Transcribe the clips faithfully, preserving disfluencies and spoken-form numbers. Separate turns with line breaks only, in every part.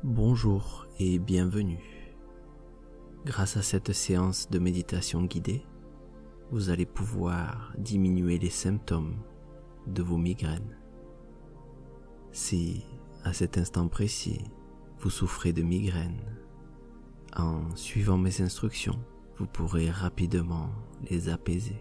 Bonjour et bienvenue. Grâce à cette séance de méditation guidée, vous allez pouvoir diminuer les symptômes de vos migraines. Si, à cet instant précis, vous souffrez de migraines, en suivant mes instructions, vous pourrez rapidement les apaiser.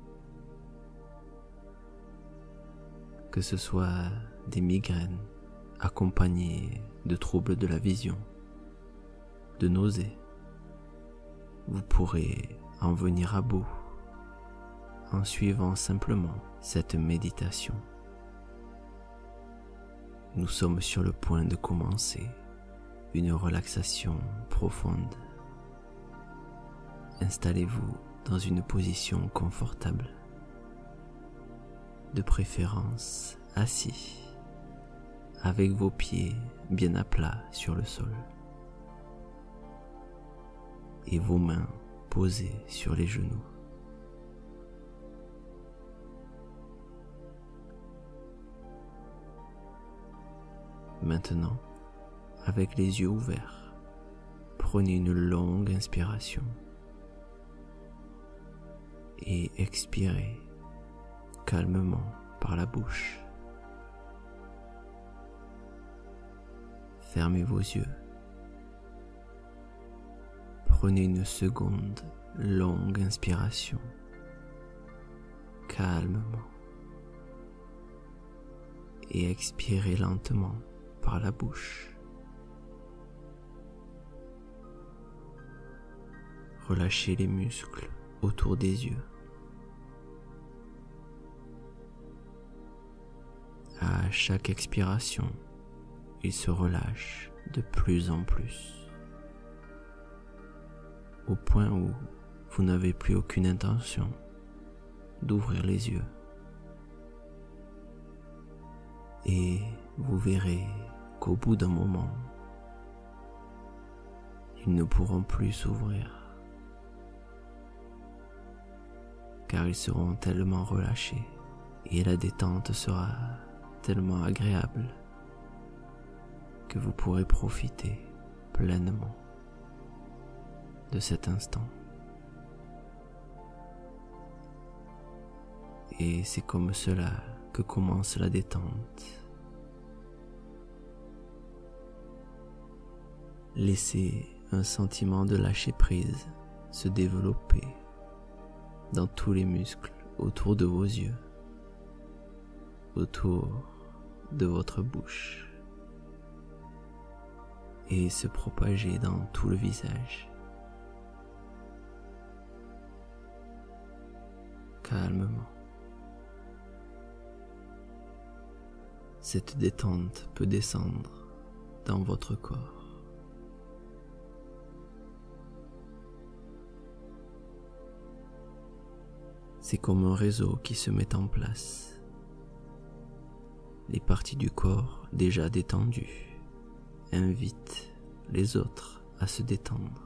Que ce soit des migraines accompagnées de troubles de la vision, de nausées, vous pourrez en venir à bout en suivant simplement cette méditation. Nous sommes sur le point de commencer une relaxation profonde. Installez-vous dans une position confortable, de préférence assis, avec vos pieds bien à plat sur le sol et vos mains posées sur les genoux. Maintenant, avec les yeux ouverts, prenez une longue inspiration et expirez calmement par la bouche. Fermez vos yeux. Prenez une seconde longue inspiration, calmement, et expirez lentement par la bouche. Relâchez les muscles autour des yeux. À chaque expiration, il se relâche de plus en plus, au point où vous n'avez plus aucune intention d'ouvrir les yeux. Et vous verrez qu'au bout d'un moment, ils ne pourront plus s'ouvrir, car ils seront tellement relâchés et la détente sera tellement agréable que vous pourrez profiter pleinement de cet instant. Et c'est comme cela que commence la détente. Laissez un sentiment de lâcher prise se développer dans tous les muscles autour de vos yeux, autour de votre bouche, et se propager dans tout le visage. Calmement. Cette détente peut descendre dans votre corps. C'est comme un réseau qui se met en place. Les parties du corps déjà détendues invite les autres à se détendre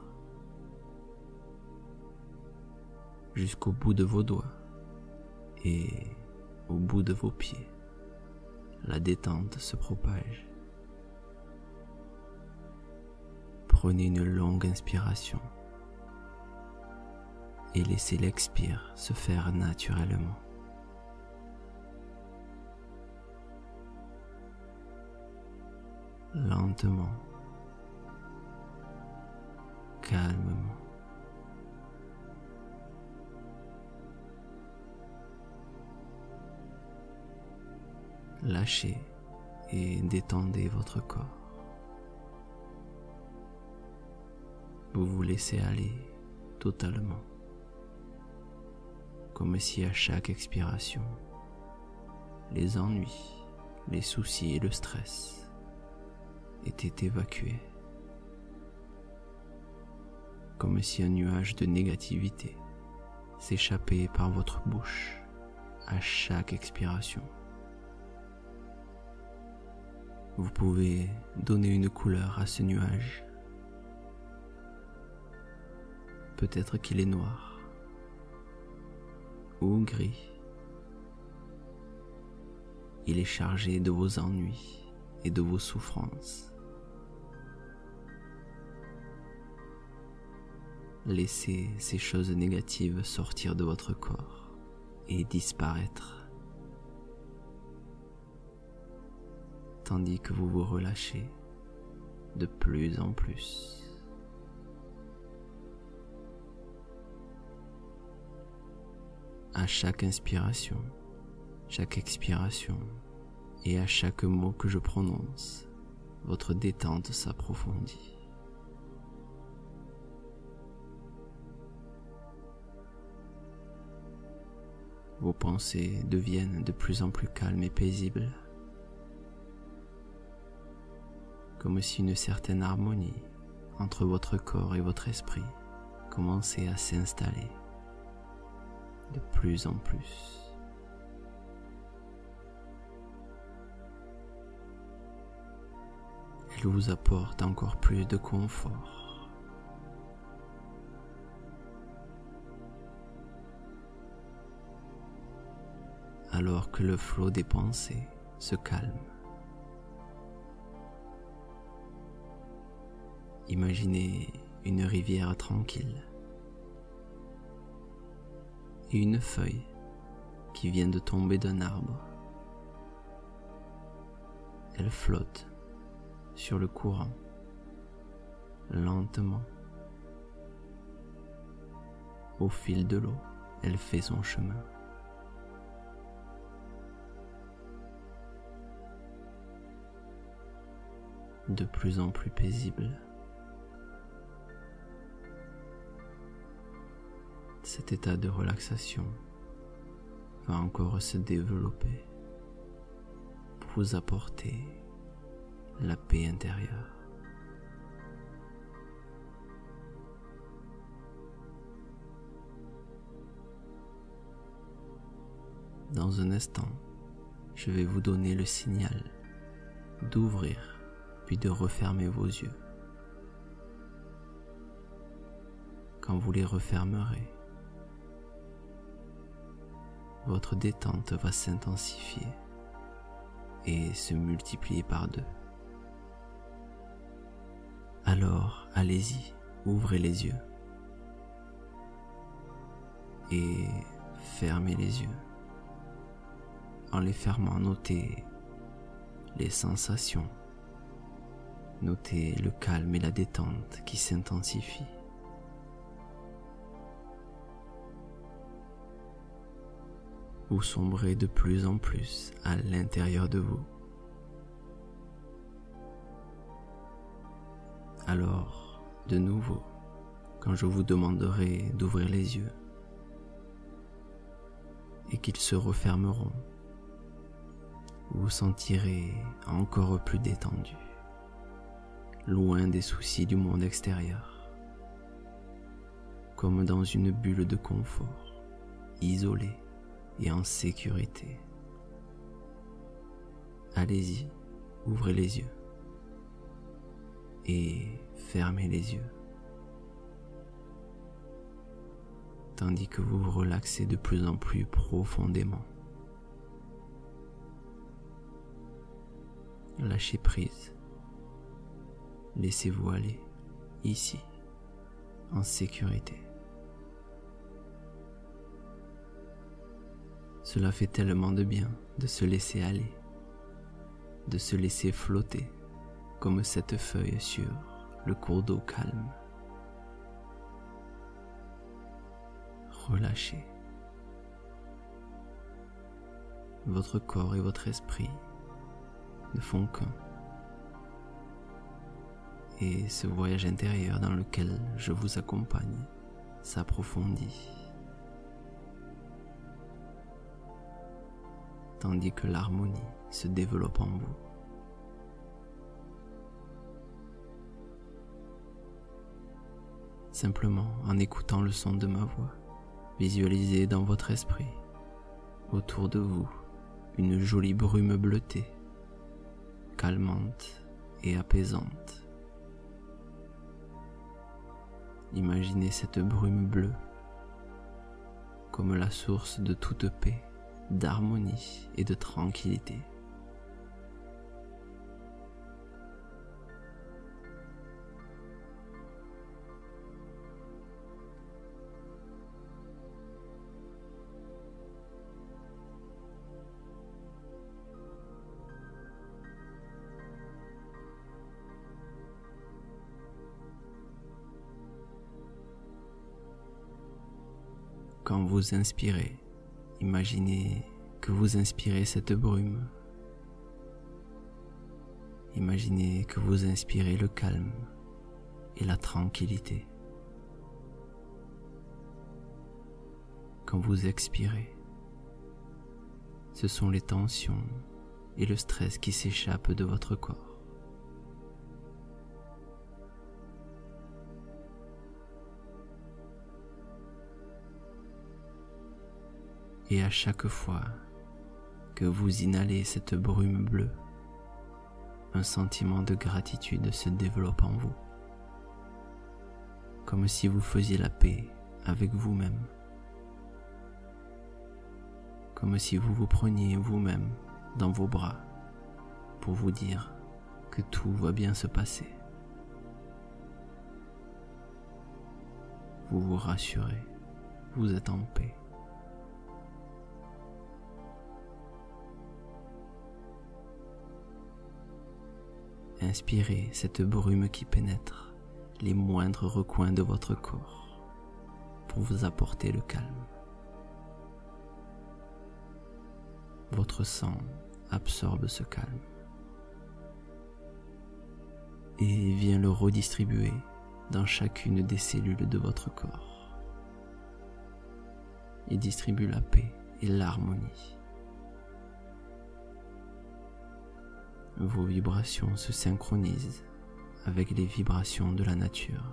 jusqu'au bout de vos doigts et au bout de vos pieds. La détente se propage. Prenez une longue inspiration et laissez l'expire se faire naturellement. Lentement, calmement. Lâchez et détendez votre corps. Vous vous laissez aller totalement, comme si à chaque expiration, les ennuis, les soucis et le stress était évacué, comme si un nuage de négativité s'échappait par votre bouche à chaque expiration. Vous pouvez donner une couleur à ce nuage. Peut-être qu'il est noir ou gris. Il est chargé de vos ennuis et de vos souffrances. laissez ces choses négatives sortir de votre corps et disparaître, tandis que vous vous relâchez de plus en plus. À chaque inspiration, chaque expiration et à chaque mot que je prononce, votre détente s'approfondit. Vos pensées deviennent de plus en plus calmes et paisibles, comme si une certaine harmonie entre votre corps et votre esprit commençait à s'installer de plus en plus. Elle vous apporte encore plus de confort. Alors que le flot des pensées se calme. Imaginez une rivière tranquille et une feuille qui vient de tomber d'un arbre. Elle flotte sur le courant, lentement. Au fil de l'eau, elle fait son chemin. De plus en plus paisible. Cet état de relaxation va encore se développer pour vous apporter la paix intérieure. Dans un instant, je vais vous donner le signal d'ouvrir puis de refermer vos yeux. Quand vous les refermerez, votre détente va s'intensifier et se multiplier par deux. Alors, allez-y, ouvrez les yeux et fermez les yeux. En les fermant, notez les sensations, notez le calme et la détente qui s'intensifient. Vous sombrez de plus en plus à l'intérieur de vous. Alors, de nouveau, quand je vous demanderai d'ouvrir les yeux et qu'ils se refermeront, vous vous sentirez encore plus détendu, loin des soucis du monde extérieur, comme dans une bulle de confort, isolé et en sécurité. Allez-y, ouvrez les yeux et fermez les yeux, tandis que vous vous relaxez de plus en plus profondément. Lâchez prise, laissez-vous aller, ici, en sécurité. Cela fait tellement de bien de se laisser aller, de se laisser flotter comme cette feuille sur le cours d'eau calme. Relâchez. Votre corps et votre esprit ne font qu'un. Et ce voyage intérieur dans lequel je vous accompagne s'approfondit. Tandis que l'harmonie se développe en vous. Simplement en écoutant le son de ma voix, visualisez dans votre esprit, autour de vous, une jolie brume bleutée, calmante et apaisante. Imaginez cette brume bleue comme la source de toute paix, d'harmonie et de tranquillité. Quand vous inspirez, imaginez que vous inspirez cette brume. Imaginez que vous inspirez le calme et la tranquillité. Quand vous expirez, ce sont les tensions et le stress qui s'échappent de votre corps. Et à chaque fois que vous inhalez cette brume bleue, un sentiment de gratitude se développe en vous, comme si vous faisiez la paix avec vous-même, comme si vous vous preniez vous-même dans vos bras pour vous dire que tout va bien se passer. Vous vous rassurez, vous êtes en paix. Inspirez cette brume qui pénètre les moindres recoins de votre corps pour vous apporter le calme. Votre sang absorbe ce calme et vient le redistribuer dans chacune des cellules de votre corps. Il distribue la paix et l'harmonie. Vos vibrations se synchronisent avec les vibrations de la nature.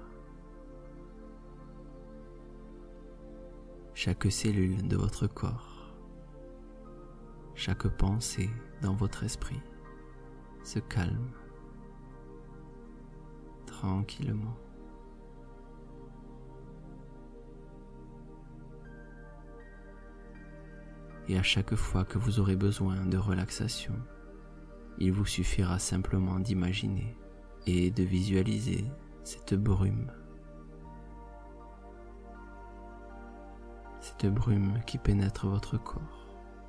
Chaque cellule de votre corps, chaque pensée dans votre esprit se calme tranquillement. Et à chaque fois que vous aurez besoin de relaxation, il vous suffira simplement d'imaginer et de visualiser cette brume. Cette brume qui pénètre votre corps.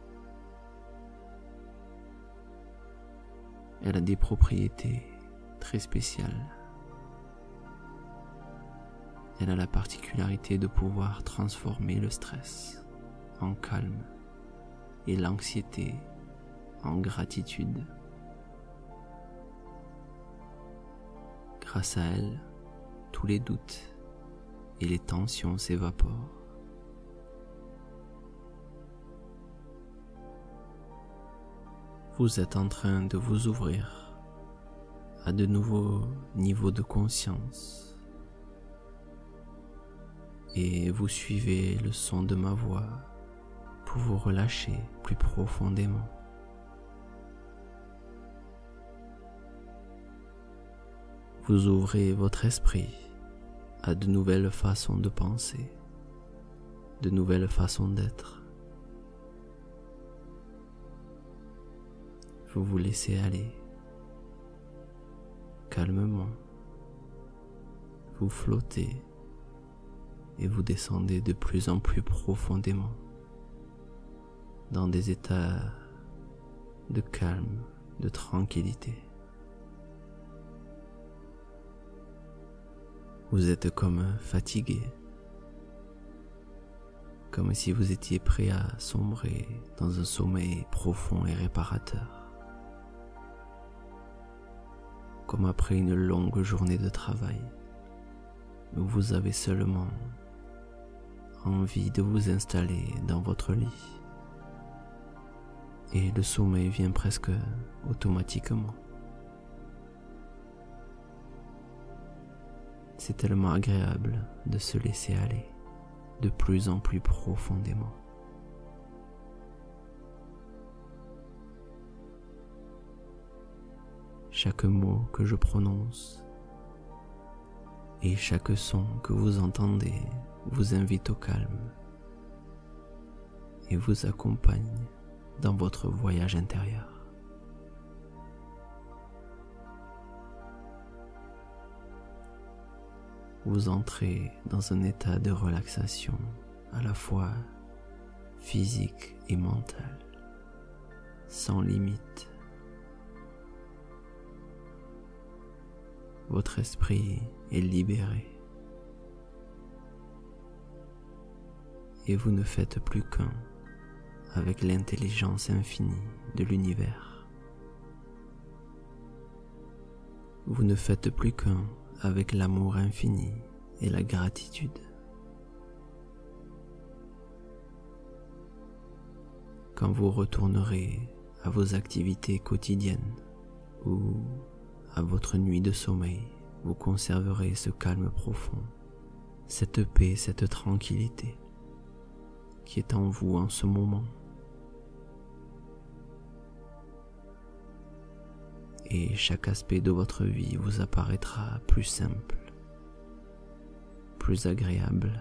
Elle a des propriétés très spéciales. Elle a la particularité de pouvoir transformer le stress en calme et l'anxiété en gratitude. Grâce à elle, tous les doutes et les tensions s'évaporent. Vous êtes en train de vous ouvrir à de nouveaux niveaux de conscience et vous suivez le son de ma voix pour vous relâcher plus profondément. Vous ouvrez votre esprit à de nouvelles façons de penser, de nouvelles façons d'être. Vous vous laissez aller calmement. Vous flottez et vous descendez de plus en plus profondément dans des états de calme, de tranquillité. Vous êtes comme fatigué, comme si vous étiez prêt à sombrer dans un sommeil profond et réparateur, comme après une longue journée de travail, où vous avez seulement envie de vous installer dans votre lit, et le sommeil vient presque automatiquement. C'est tellement agréable de se laisser aller de plus en plus profondément. Chaque mot que je prononce et chaque son que vous entendez vous invite au calme et vous accompagne dans votre voyage intérieur. Vous entrez dans un état de relaxation à la fois physique et mental, sans limite. Votre esprit est libéré et vous ne faites plus qu'un avec l'intelligence infinie de l'univers. Vous ne faites plus qu'un avec l'amour infini et la gratitude. Quand vous retournerez à vos activités quotidiennes ou à votre nuit de sommeil, vous conserverez ce calme profond, cette paix, cette tranquillité qui est en vous en ce moment. Et chaque aspect de votre vie vous apparaîtra plus simple, plus agréable.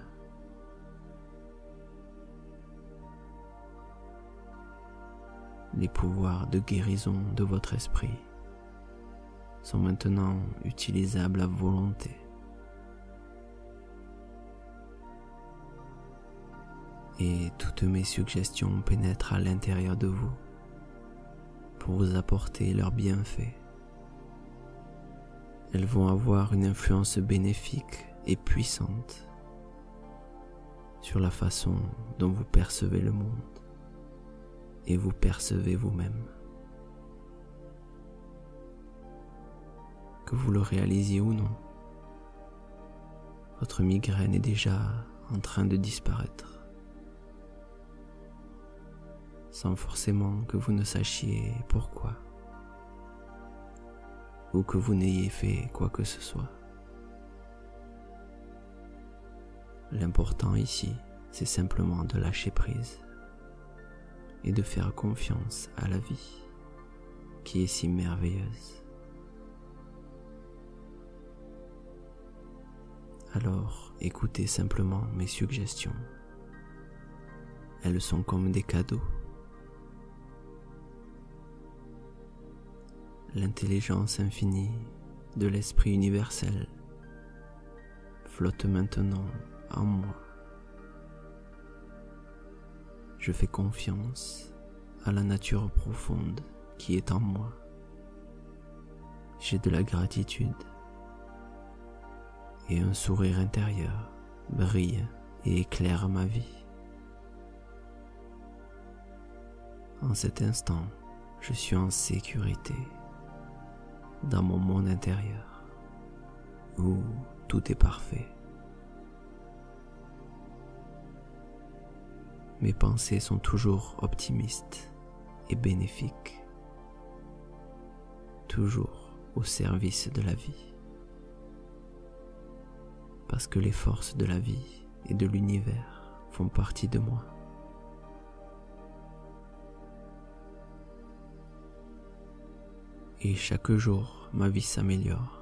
Les pouvoirs de guérison de votre esprit sont maintenant utilisables à volonté. Et toutes mes suggestions pénètrent à l'intérieur de vous pour vous apporter leurs bienfaits. Elles vont avoir une influence bénéfique et puissante sur la façon dont vous percevez le monde et vous percevez vous-même. Que vous le réalisiez ou non, votre migraine est déjà en train de disparaître, sans forcément que vous ne sachiez pourquoi, ou que vous n'ayez fait quoi que ce soit. L'important ici, c'est simplement de lâcher prise et de faire confiance à la vie qui est si merveilleuse. Alors, écoutez simplement mes suggestions. Elles sont comme des cadeaux. L'intelligence infinie de l'esprit universel flotte maintenant en moi. Je fais confiance à la nature profonde qui est en moi. J'ai de la gratitude et un sourire intérieur brille et éclaire ma vie. En cet instant, je suis en sécurité dans mon monde intérieur où tout est parfait. Mes pensées sont toujours optimistes et bénéfiques, toujours au service de la vie, parce que les forces de la vie et de l'univers font partie de moi. Et chaque jour, ma vie s'améliore.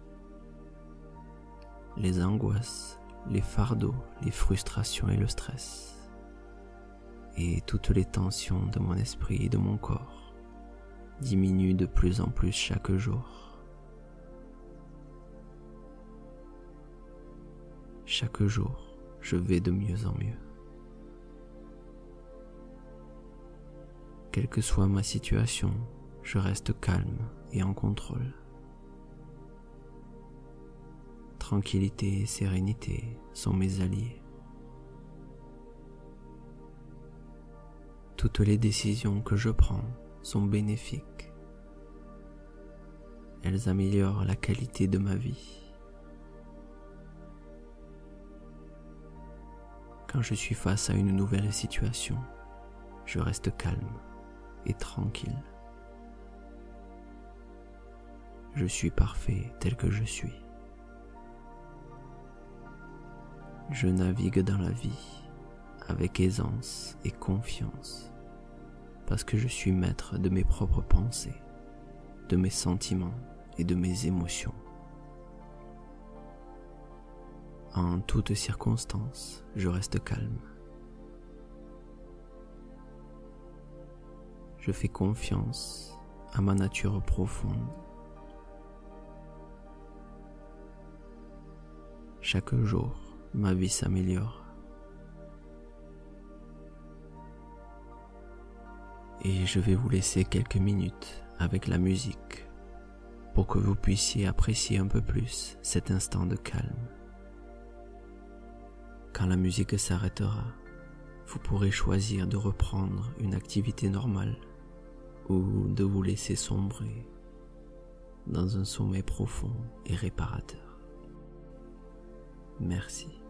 Les angoisses, les fardeaux, les frustrations et le stress, et toutes les tensions de mon esprit et de mon corps diminuent de plus en plus chaque jour. Chaque jour, je vais de mieux en mieux. Quelle que soit ma situation, je reste calme et en contrôle. Tranquillité et sérénité sont mes alliés. Toutes les décisions que je prends sont bénéfiques. Elles améliorent la qualité de ma vie. Quand je suis face à une nouvelle situation, je reste calme et tranquille. Je suis parfait tel que je suis. Je navigue dans la vie avec aisance et confiance parce que je suis maître de mes propres pensées, de mes sentiments et de mes émotions. En toutes circonstances, je reste calme. Je fais confiance à ma nature profonde. Chaque jour, ma vie s'améliore. Et je vais vous laisser quelques minutes avec la musique pour que vous puissiez apprécier un peu plus cet instant de calme. Quand la musique s'arrêtera, vous pourrez choisir de reprendre une activité normale ou de vous laisser sombrer dans un sommeil profond et réparateur. Merci.